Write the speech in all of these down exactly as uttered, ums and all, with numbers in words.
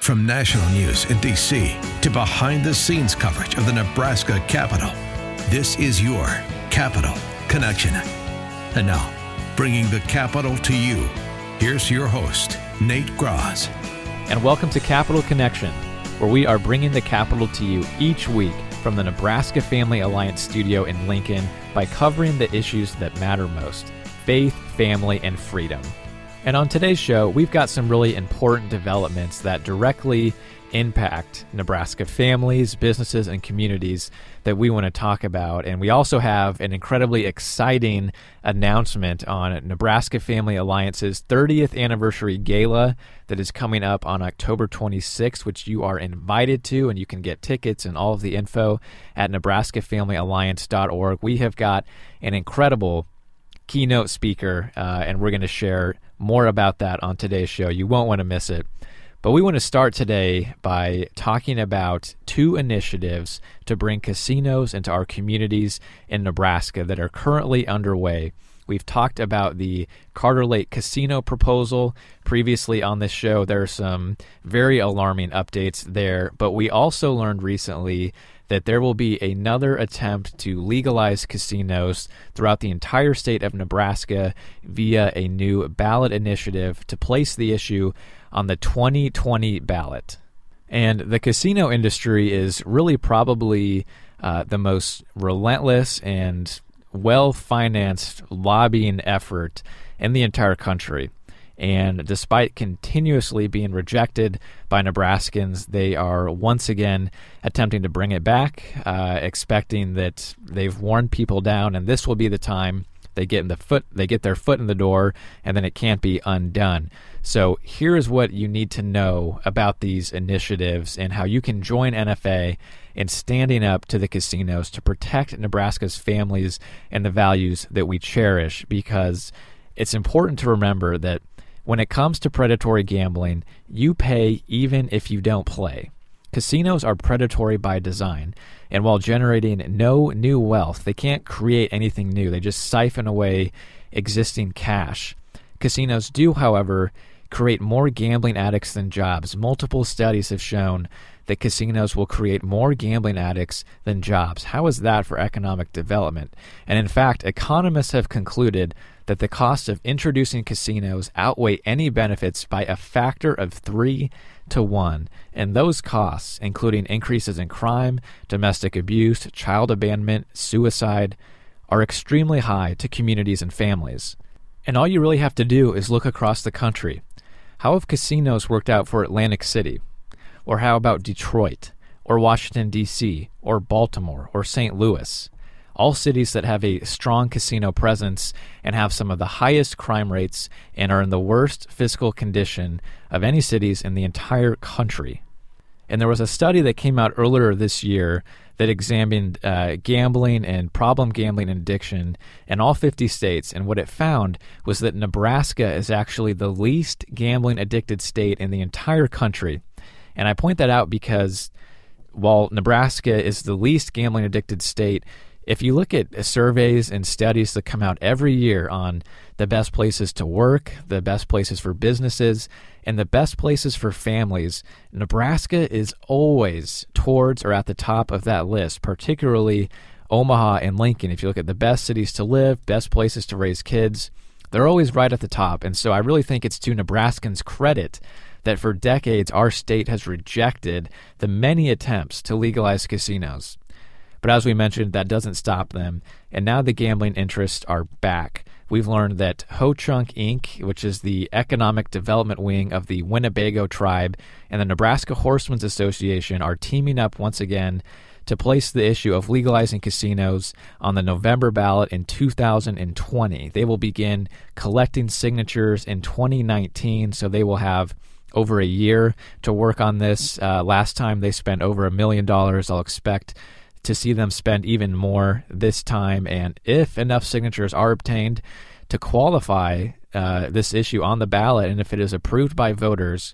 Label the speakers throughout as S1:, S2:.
S1: From national news in D C to behind-the-scenes coverage of the Nebraska Capitol, this is your Capitol Connection. And now, bringing the Capitol to you, here's your host, Nate Graz.
S2: And welcome to Capitol Connection, where we are bringing the Capitol to you each week from the Nebraska Family Alliance studio in Lincoln by covering the issues that matter most: faith, family, and freedom. And on today's show, we've got some really important developments that directly impact Nebraska families, businesses, and communities that we want to talk about. And we also have an incredibly exciting announcement on Nebraska Family Alliance's thirtieth anniversary gala that is coming up on October twenty-sixth, which you are invited to, and you can get tickets and all of the info at nebraska family alliance dot org. We have got an incredible keynote speaker, uh, and we're going to share more about that on today's show. You won't want to miss it. But we want to start today by talking about two initiatives to bring casinos into our communities in Nebraska that are currently underway. We've talked about the Carter Lake Casino proposal previously on this show. There are some very alarming updates there, but we also learned recently that there will be another attempt to legalize casinos throughout the entire state of Nebraska via a new ballot initiative to place the issue on the twenty twenty ballot. And the casino industry is really probably uh, the most relentless and well-financed lobbying effort in the entire country. And despite continuously being rejected by Nebraskans, they are once again attempting to bring it back, uh, expecting that they've worn people down, and this will be the time they get in the foot, they get their foot in the door, and then it can't be undone. So here is what you need to know about these initiatives and how you can join N F A in standing up to the casinos to protect Nebraska's families and the values that we cherish, because it's important to remember that when it comes to predatory gambling, you pay even if you don't play. Casinos are predatory by design, and while generating no new wealth, they can't create anything new. They just siphon away existing cash. Casinos do, however, create more gambling addicts than jobs. Multiple studies have shown that casinos will create more gambling addicts than jobs. How is that for economic development? And in fact, economists have concluded that the cost of introducing casinos outweigh any benefits by a factor of three to one. And those costs, including increases in crime, domestic abuse, child abandonment, suicide, are extremely high to communities and families. And all you really have to do is look across the country. How have casinos worked out for Atlantic City? Or how about Detroit, or Washington, D C, or Baltimore, or Saint Louis? All cities that have a strong casino presence and have some of the highest crime rates and are in the worst fiscal condition of any cities in the entire country. And there was a study that came out earlier this year that examined uh, gambling and problem gambling and addiction in all fifty states, and what it found was that Nebraska is actually the least gambling-addicted state in the entire country. And I point that out because while Nebraska is the least gambling-addicted state, if you look at surveys and studies that come out every year on the best places to work, the best places for businesses, and the best places for families, Nebraska is always towards or at the top of that list, particularly Omaha and Lincoln. If you look at the best cities to live, best places to raise kids, they're always right at the top. And so I really think it's to Nebraskans' credit that for decades our state has rejected the many attempts to legalize casinos. But as we mentioned, that doesn't stop them, and now the gambling interests are back. We've learned that Ho Chunk Incorporated, which is the economic development wing of the Winnebago tribe, and the Nebraska Horsemen's Association are teaming up once again to place the issue of legalizing casinos on the November ballot in two thousand twenty. They will begin collecting signatures in twenty nineteen, so they will have over a year to work on this. Uh, last time they spent over a million dollars. I'll expect to see them spend even more this time, and if enough signatures are obtained to qualify uh, this issue on the ballot, and if it is approved by voters,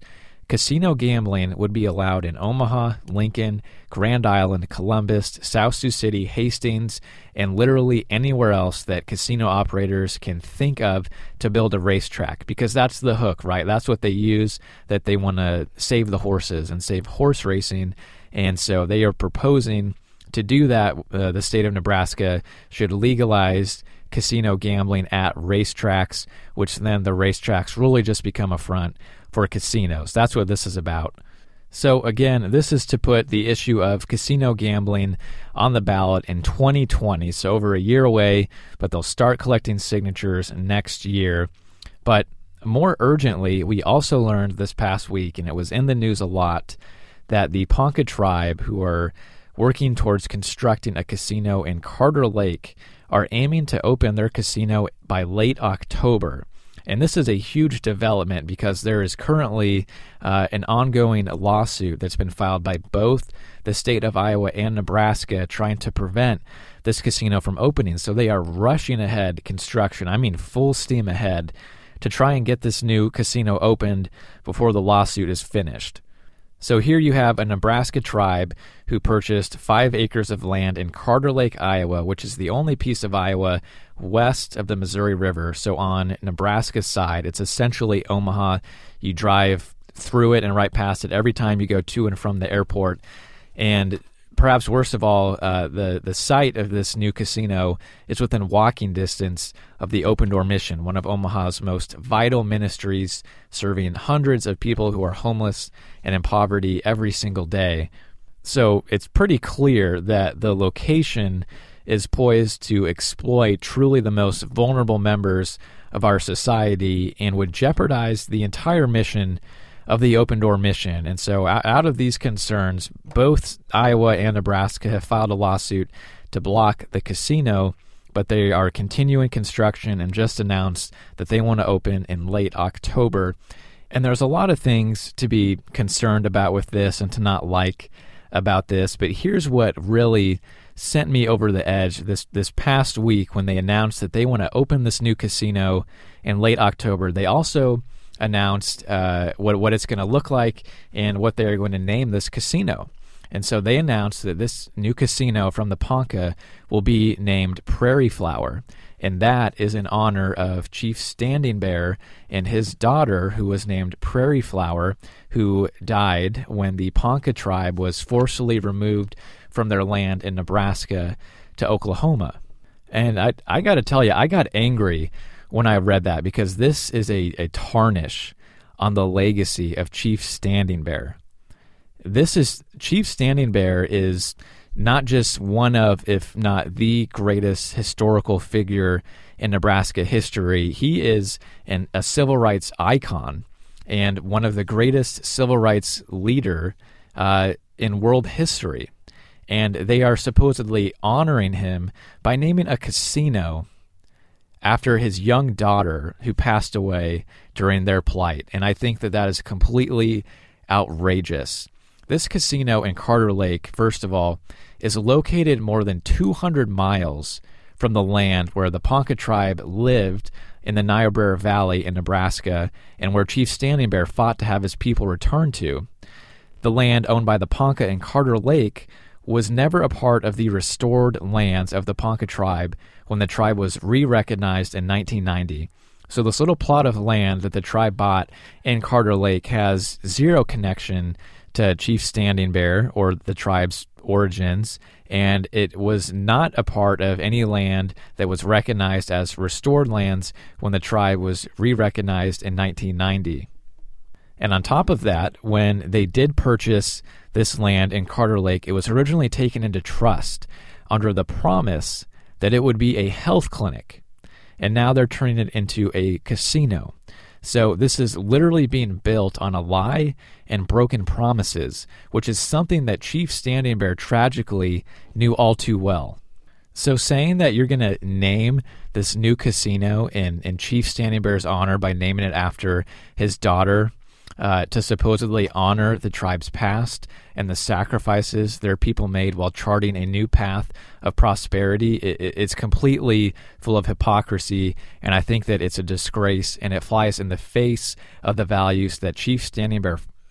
S2: casino gambling would be allowed in Omaha, Lincoln, Grand Island, Columbus, South Sioux City, Hastings, and literally anywhere else that casino operators can think of to build a racetrack, because that's the hook, right? That's what they use, that they want to save the horses and save horse racing. And so they are proposing to do that. Uh, the state of Nebraska should legalize casino gambling at racetracks, which then the racetracks really just become a front for casinos. That's what this is about. So again, this is to put the issue of casino gambling on the ballot in twenty twenty, so over a year away, but they'll start collecting signatures next year. But more urgently, we also learned this past week, and it was in the news a lot, that the Ponca tribe, who are working towards constructing a casino in Carter Lake, are aiming to open their casino by late October. And this is a huge development because there is currently uh, an ongoing lawsuit that's been filed by both the state of Iowa and Nebraska trying to prevent this casino from opening. So they are rushing ahead construction, I mean full steam ahead, to try and get this new casino opened before the lawsuit is finished. So here you have a Nebraska tribe who purchased five acres of land in Carter Lake, Iowa, which is the only piece of Iowa west of the Missouri River. So on Nebraska's side, it's essentially Omaha. You drive through it and right past it every time you go to and from the airport. And perhaps worst of all, uh, the, the site of this new casino is within walking distance of the Open Door Mission, one of Omaha's most vital ministries, serving hundreds of people who are homeless and in poverty every single day. So it's pretty clear that the location is poised to exploit truly the most vulnerable members of our society and would jeopardize the entire mission of the Open Door Mission. And so out of these concerns, both Iowa and Nebraska have filed a lawsuit to block the casino, but they are continuing construction and just announced that they want to open in late October. And there's a lot of things to be concerned about with this and to not like about this, but here's what really sent me over the edge this this past week when they announced that they want to open this new casino in late October. They also announced uh, what what it's going to look like and what they're going to name this casino. And so they announced that this new casino from the Ponca will be named Prairie Flower, and that is in honor of Chief Standing Bear and his daughter, who was named Prairie Flower, who died when the Ponca tribe was forcibly removed from their land in Nebraska to Oklahoma. And I I got to tell you, I got angry when I read that, because this is a, a tarnish on the legacy of Chief Standing Bear. This is Chief Standing Bear is not just one of, if not the greatest historical figure in Nebraska history. He is an, a civil rights icon and one of the greatest civil rights leader uh, in world history. And they are supposedly honoring him by naming a casino after his young daughter who passed away during their plight. And I think that that is completely outrageous. This casino in Carter Lake, first of all, is located more than two hundred miles from the land where the Ponca tribe lived in the Niobrara Valley in Nebraska and where Chief Standing Bear fought to have his people return to. The land owned by the Ponca in Carter Lake was never a part of the restored lands of the Ponca tribe when the tribe was re-recognized in nineteen ninety. So this little plot of land that the tribe bought in Carter Lake has zero connection to Chief Standing Bear or the tribe's origins, and it was not a part of any land that was recognized as restored lands when the tribe was re-recognized in nineteen ninety. And on top of that, when they did purchase this land in Carter Lake, it was originally taken into trust under the promise that it would be a health clinic. And now they're turning it into a casino. So this is literally being built on a lie and broken promises, which is something that Chief Standing Bear tragically knew all too well. So saying that you're going to name this new casino in, in Chief Standing Bear's honor by naming it after his daughter, Uh, to supposedly honor the tribe's past and the sacrifices their people made while charting a new path of prosperity, it, it's completely full of hypocrisy, and I think that it's a disgrace, and it flies in the face of the values that Chief Standing Bear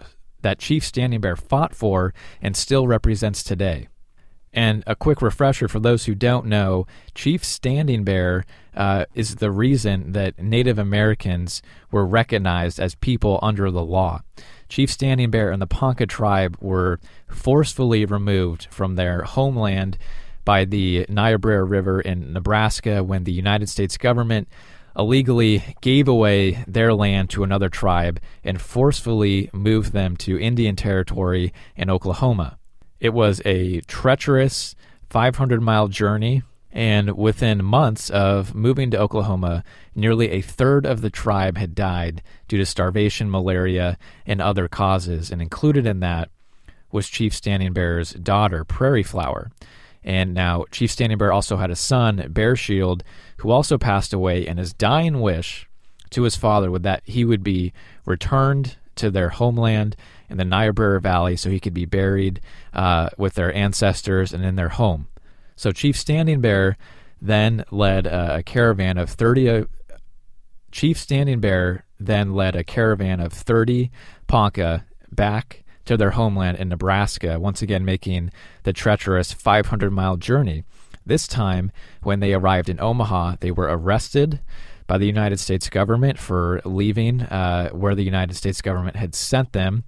S2: that Chief Standing Bear fought for and still represents today. And a quick refresher for those who don't know, Chief Standing Bear uh, is the reason that Native Americans were recognized as people under the law. Chief Standing Bear and the Ponca tribe were forcefully removed from their homeland by the Niobrara River in Nebraska when the United States government illegally gave away their land to another tribe and forcefully moved them to Indian Territory in Oklahoma. It was a treacherous five hundred mile journey, and within months of moving to Oklahoma, nearly a third of the tribe had died due to starvation, malaria, and other causes, and included in that was Chief Standing Bear's daughter, Prairie Flower. And now Chief Standing Bear also had a son, Bear Shield, who also passed away, and his dying wish to his father was that he would be returned to their homeland in the Niobrara Valley so he could be buried uh, with their ancestors and in their home. So Chief Standing Bear then led a, a caravan of thirty. Uh, Chief Standing Bear then led a caravan of thirty Ponca back to their homeland in Nebraska, once again making the treacherous five hundred mile journey. This time, when they arrived in Omaha, they were arrested by the United States government for leaving uh, where the United States government had sent them.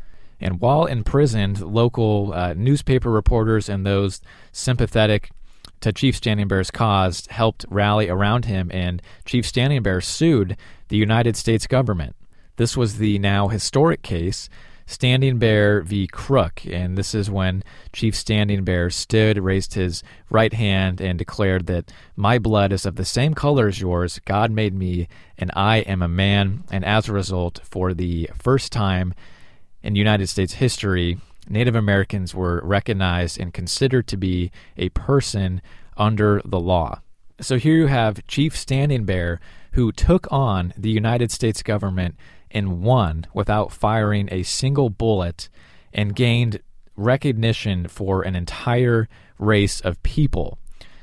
S2: And while imprisoned, local uh, newspaper reporters and those sympathetic to Chief Standing Bear's cause helped rally around him, and Chief Standing Bear sued the United States government. This was the now historic case, Standing Bear v. Crook, and this is when Chief Standing Bear stood, raised his right hand, and declared that my blood is of the same color as yours. God made me, and I am a man. And as a result, for the first time in United States history, Native Americans were recognized and considered to be a person under the law. So here you have Chief Standing Bear, who took on the United States government and won without firing a single bullet, and gained recognition for an entire race of people.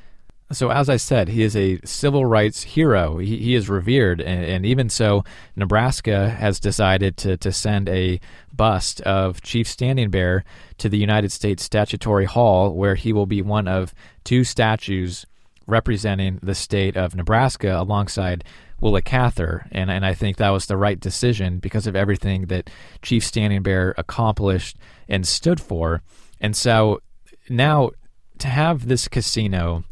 S2: So as I said, he is a civil rights hero. He, he is revered, and, and even so, Nebraska has decided to, to send a bust of Chief Standing Bear to the United States Statuary Hall, where he will be one of two statues representing the state of Nebraska alongside Willa Cather, and, and I think that was the right decision because of everything that Chief Standing Bear accomplished and stood for. And so now to have this casino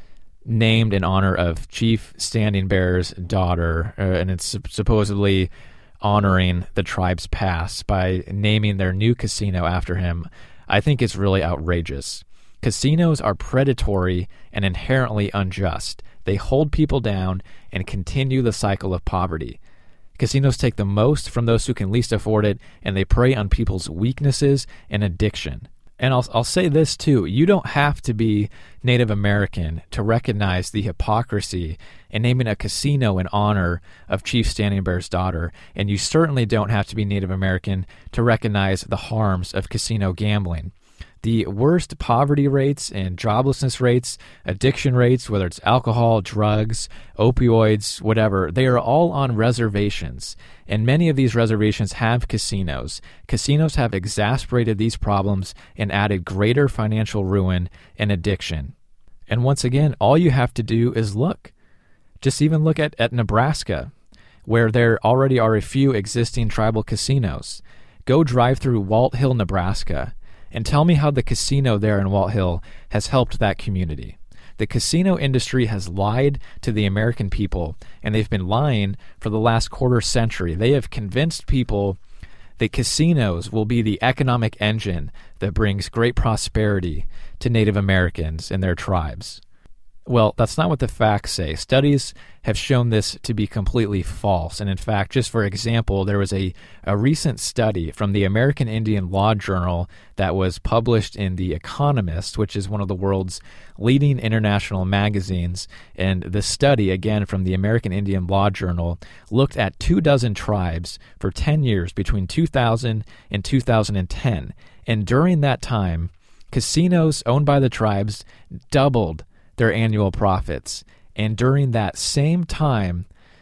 S2: named in honor of Chief Standing Bear's daughter, uh, and it's supposedly honoring the tribe's past by naming their new casino after him, I think it's really outrageous. Casinos are predatory and inherently unjust. They hold people down and continue the cycle of poverty. Casinos take the most from those who can least afford it, and they prey on people's weaknesses and addiction. And I'll, I'll say this too, you don't have to be Native American to recognize the hypocrisy in naming a casino in honor of Chief Standing Bear's daughter, and you certainly don't have to be Native American to recognize the harms of casino gambling. The worst poverty rates and joblessness rates, addiction rates, whether it's alcohol, drugs, opioids, whatever, they are all on reservations. And many of these reservations have casinos. Casinos have exacerbated these problems and added greater financial ruin and addiction. And once again, all you have to do is look. Just even look at, at Nebraska, where there already are a few existing tribal casinos. Go drive through Walt Hill, Nebraska, and tell me how the casino there in Walt Hill has helped that community. The casino industry has lied to the American people, and they've been lying for the last quarter century. They have convinced people that casinos will be the economic engine that brings great prosperity to Native Americans and their tribes. Well, that's not what the facts say. Studies have shown this to be completely false. And in fact, just for example, there was a, a recent study from the American Indian Law Journal that was published in The Economist, which is one of the world's leading international magazines. And the study, again, from the American Indian Law Journal, looked at two dozen tribes for ten years between two thousand and two thousand ten. And during that time, casinos owned by the tribes doubled their annual profits. And during that same time,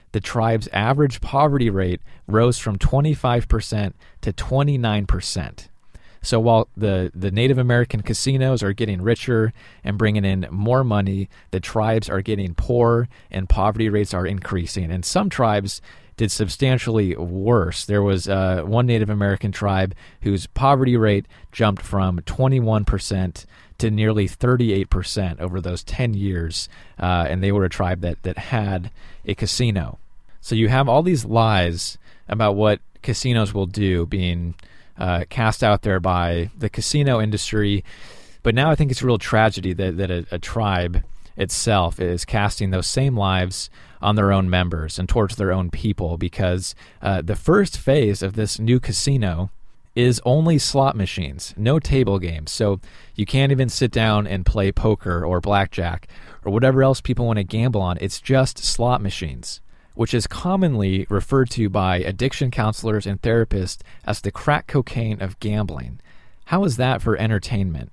S2: the tribe's average poverty rate rose from twenty-five percent to twenty-nine percent. So while the, the Native American casinos are getting richer and bringing in more money, the tribes are getting poorer and poverty rates are increasing. And some tribes did substantially worse. There was uh, one Native American tribe whose poverty rate jumped from twenty-one percent to nearly thirty-eight percent over those ten years, uh, and they were a tribe that, that had a casino. So you have all these lies about what casinos will do being uh, cast out there by the casino industry, but now I think it's a real tragedy that, that a, a tribe itself is casting those same lives on their own members and towards their own people, because uh, the first phase of this new casino is only slot machines, no table games. So you can't even sit down and play poker or blackjack or whatever else people want to gamble on. It's just slot machines, which is commonly referred to by addiction counselors and therapists as the crack cocaine of gambling. How is that for entertainment?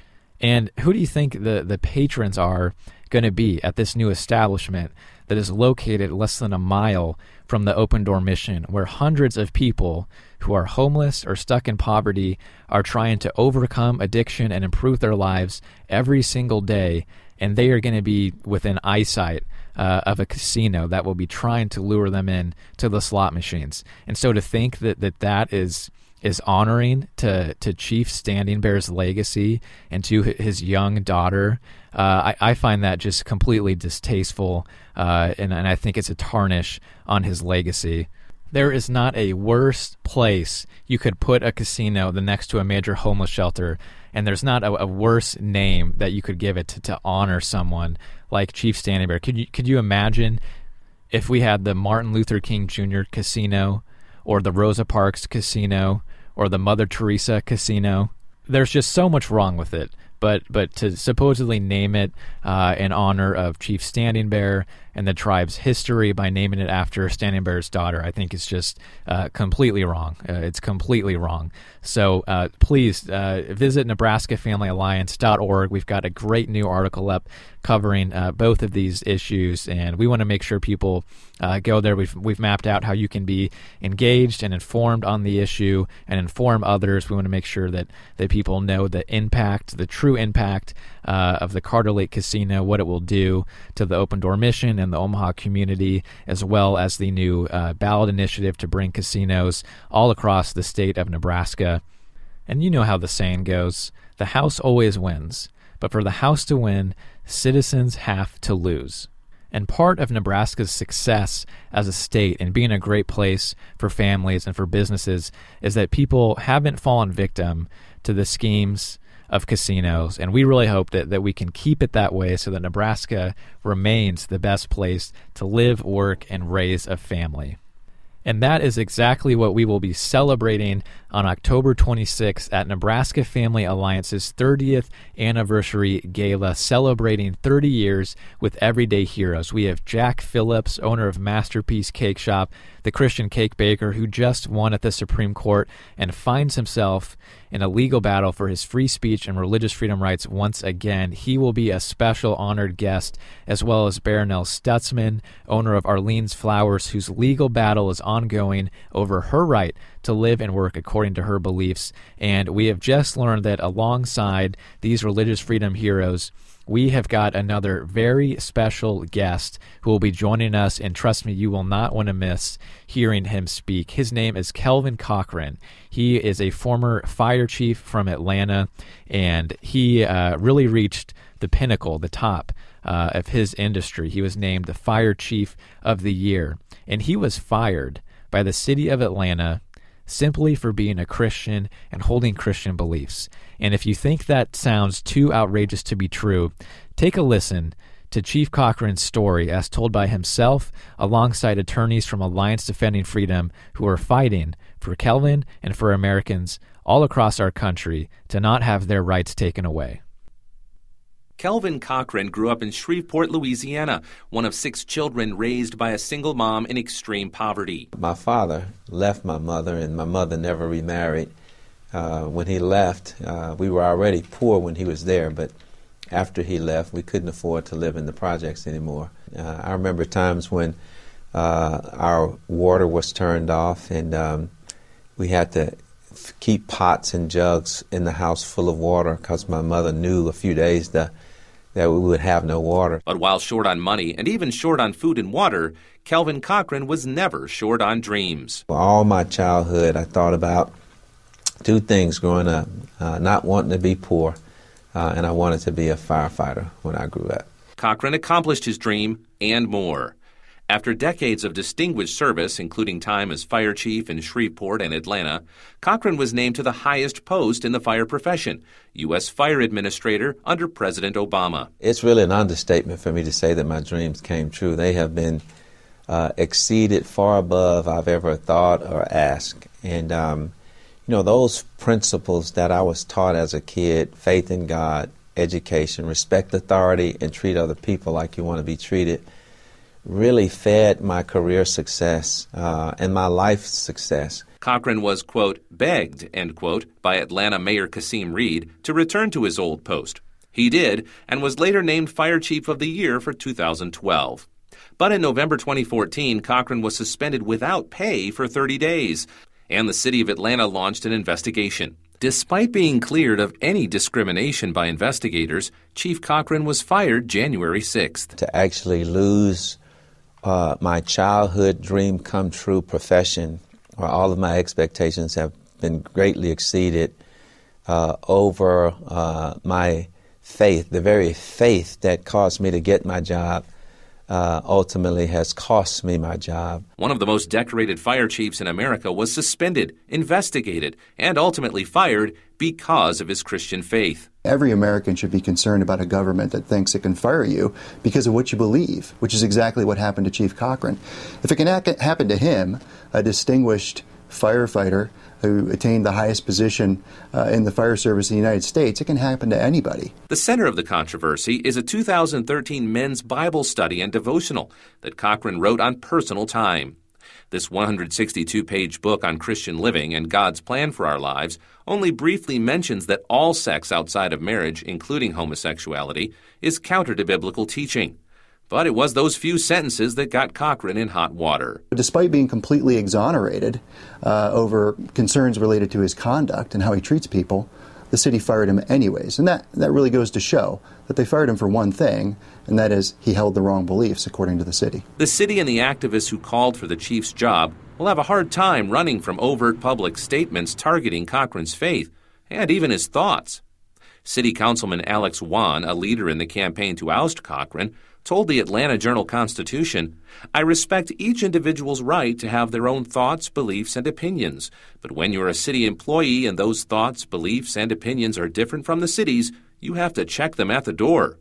S2: And who do you think the, the patrons are going to be at this new establishment that is located less than a mile from the Open Door Mission, where hundreds of people who are homeless or stuck in poverty are trying to overcome addiction and improve their lives every single day, and they are going to be within eyesight uh, of a casino that will be trying to lure them in to the slot machines. And so to think that that, that is is honoring to, to Chief Standing Bear's legacy and to his young daughter, uh, I, I find that just completely distasteful, uh, and, and I think it's a tarnish on his legacy. There is not a worse place you could put a casino than next to a major homeless shelter, and there's not a, a worse name that you could give it to, to honor someone like Chief Standing Bear. Could you, could you imagine if we had the Martin Luther King Junior Casino, or the Rosa Parks Casino, or the Mother Teresa Casino? There's just so much wrong with it. But but to supposedly name it uh, in honor of Chief Standing Bear and the tribe's history by naming it after Standing Bear's daughter, I think is just uh, completely wrong. Uh, it's completely wrong. So uh, please uh, visit Nebraska Family Alliance dot org. We've got a great new article up covering uh, both of these issues, and we want to make sure people uh, go there. We've we've mapped out how you can be engaged and informed on the issue and inform others. We want to make sure that, that people know the impact, the true impact uh, of the Carter Lake Casino, what it will do to the Open Door Mission and the Omaha community, as well as the new uh, ballot initiative to bring casinos all across the state of Nebraska. And you know how the saying goes, the House always wins, but for the House to win, citizens have to lose. And part of Nebraska's success as a state and being a great place for families and for businesses is that people haven't fallen victim to the schemes of casinos, and we really hope that, that we can keep it that way so that Nebraska remains the best place to live, work, and raise a family. And that is exactly what we will be celebrating on October twenty-sixth at Nebraska Family Alliance's thirtieth anniversary gala, celebrating thirty years with Everyday Heroes. We have Jack Phillips, owner of Masterpiece Cake Shop, the Christian cake baker who just won at the Supreme Court and finds himself in a legal battle for his free speech and religious freedom rights once again. He will be a special honored guest, as well as Baronelle Stutzman, owner of Arlene's Flowers, whose legal battle is ongoing over her right to live and work according to her beliefs. And we have just learned that alongside these religious freedom heroes, we have got another very special guest who will be joining us, and trust me, you will not want to miss hearing him speak. His name is Kelvin Cochran. He is a former fire chief from Atlanta, and he uh, really reached the pinnacle, the top uh, of his industry. He was named the Fire Chief of the Year, and he was fired by the city of Atlanta simply for being a Christian and holding Christian beliefs. And if you think that sounds too outrageous to be true, take a listen to Chief Cochran's story as told by himself alongside attorneys from Alliance Defending Freedom who are fighting for Kelvin and for Americans all across our country to not have their rights taken away.
S3: Kelvin Cochran grew up in Shreveport, Louisiana, one of six children raised by a single mom in extreme poverty.
S4: My father left my mother, and my mother never remarried. Uh, when he left, uh, we were already poor when he was there, but after he left, we couldn't afford to live in the projects anymore. Uh, I remember times when uh, our water was turned off, and um, we had to f- keep pots and jugs in the house full of water because my mother knew a few days that, that we would have no water.
S3: But while short on money and even short on food and water, Kelvin Cochran was never short on dreams.
S4: For all my childhood, I thought about two things growing up, uh, not wanting to be poor, uh, and I wanted to be a firefighter when I grew up.
S3: Cochran accomplished his dream and more. After decades of distinguished service, including time as fire chief in Shreveport and Atlanta, Cochran was named to the highest post in the fire profession, U S Fire Administrator under President Obama.
S4: It's really an understatement for me to say that my dreams came true. They have been uh, exceeded far above I've ever thought or asked. And, um, you know, those principles that I was taught as a kid, faith in God, education, respect authority, and treat other people like you want to be treated, really fed my career success uh, and my life success.
S3: Cochran was, quote, begged, end quote, by Atlanta Mayor Kasim Reed to return to his old post. He did, and was later named Fire Chief of the Year for two thousand twelve. But in November twenty fourteen, Cochran was suspended without pay for thirty days, and the city of Atlanta launched an investigation. Despite being cleared of any discrimination by investigators, Chief Cochran was fired January sixth.
S4: To actually lose uh, my childhood dream come true profession, where all of my expectations have been greatly exceeded, uh, over uh, my faith, the very faith that caused me to get my job, Uh, ultimately has cost me my job.
S3: One of the most decorated fire chiefs in America was suspended, investigated, and ultimately fired because of his Christian faith.
S5: Every American should be concerned about a government that thinks it can fire you because of what you believe, which is exactly what happened to Chief Cochran. If it can ha- happen to him, a distinguished firefighter who attained the highest position uh, in the fire service in the United States, it can happen to anybody.
S3: The center of the controversy is a two thousand thirteen men's Bible study and devotional that Cochran wrote on personal time. This one hundred sixty-two page book on Christian living and God's plan for our lives only briefly mentions that all sex outside of marriage, including homosexuality, is counter to biblical teaching. But it was those few sentences that got Cochran in hot water.
S5: Despite being completely exonerated uh, over concerns related to his conduct and how he treats people, the city fired him anyways. And that, that really goes to show that they fired him for one thing, and that is he held the wrong beliefs, according to the city.
S3: The city and the activists who called for the chief's job will have a hard time running from overt public statements targeting Cochran's faith and even his thoughts. City Councilman Alex Wan, a leader in the campaign to oust Cochran, told the Atlanta Journal-Constitution, "I respect each individual's right to have their own thoughts, beliefs, and opinions. But when you're a city employee and those thoughts, beliefs, and opinions are different from the city's, you have to check them at the door."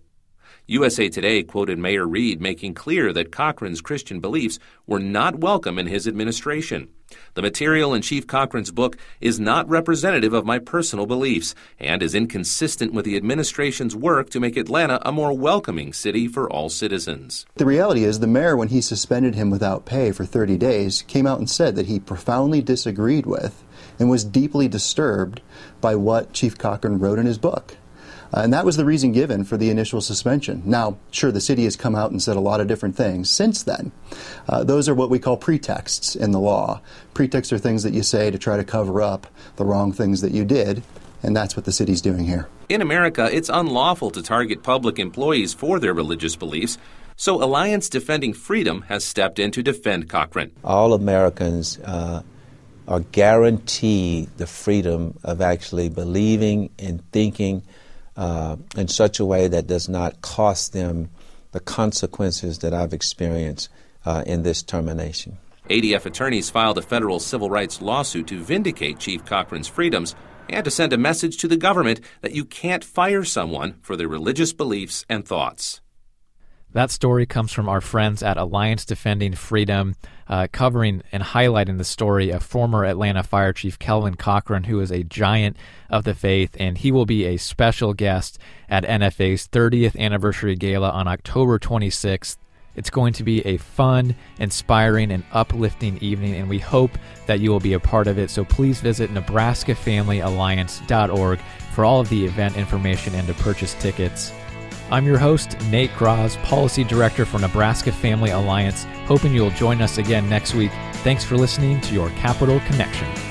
S3: U S A Today quoted Mayor Reed making clear that Cochran's Christian beliefs were not welcome in his administration. "The material in Chief Cochran's book is not representative of my personal beliefs and is inconsistent with the administration's work to make Atlanta a more welcoming city for all citizens."
S5: The reality is the mayor, when he suspended him without pay for thirty days, came out and said that he profoundly disagreed with and was deeply disturbed by what Chief Cochran wrote in his book. Uh, and that was the reason given for the initial suspension. Now, sure, the city has come out and said a lot of different things since then. Uh, those are what we call pretexts in the law. Pretexts are things that you say to try to cover up the wrong things that you did, and that's what the city's doing here.
S3: In America, it's unlawful to target public employees for their religious beliefs, so Alliance Defending Freedom has stepped in to defend Cochran.
S4: All Americans uh, are guaranteed the freedom of actually believing and thinking Uh, in such a way that does not cost them the consequences that I've experienced uh, in this termination.
S3: A D F attorneys filed a federal civil rights lawsuit to vindicate Chief Cochran's freedoms and to send a message to the government that you can't fire someone for their religious beliefs and thoughts.
S2: That story comes from our friends at Alliance Defending Freedom, uh, covering and highlighting the story of former Atlanta Fire Chief Kelvin Cochran, who is a giant of the faith, and he will be a special guest at N F A's thirtieth anniversary gala on October twenty-sixth. It's going to be a fun, inspiring, and uplifting evening, and we hope that you will be a part of it. So please visit Nebraska Family Alliance dot org for all of the event information and to purchase tickets. I'm your host, Nate Graz, Policy Director for Nebraska Family Alliance, hoping you'll join us again next week. Thanks for listening to your Capital Connection.